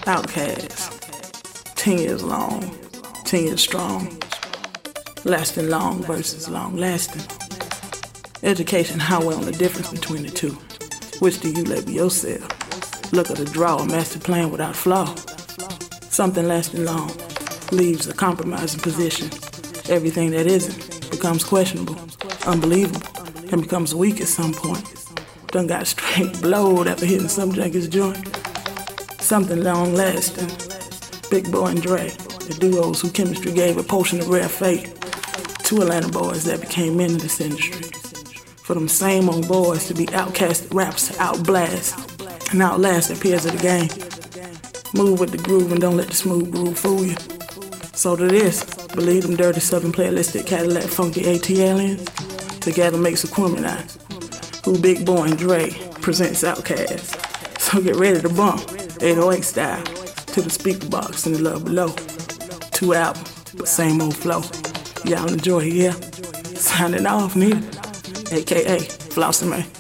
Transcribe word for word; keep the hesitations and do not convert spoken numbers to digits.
Outkast, ten years long, ten years strong, lasting long versus long lasting. Education, highway on the difference between the two. Which do you label yourself? Look at the draw, a master plan without flaw. Something lasting long leaves a compromising position. Everything that isn't becomes questionable, unbelievable, and becomes weak at some point. Done got straight blowed after hitting some junkies joint. Something long lasting. Big Boy and Dre, the duos who chemistry gave a potion of rare fate. Two Atlanta boys that became men in this industry. For them same old boys to be outcasted raps, outblast, and outlast their peers of the game. Move with the groove and don't let the smooth groove fool you. So to this, believe them dirty southern playlistic Cadillac funky A T aliens. Together makes a Quiminize. Who Big Boy and Dre presents Outkast. So get ready to bump, eight oh eight style, to the speaker box in the love below. Two albums, but same old flow. Y'all enjoy, yeah? Signing off, nigga. A K A Flossie Man.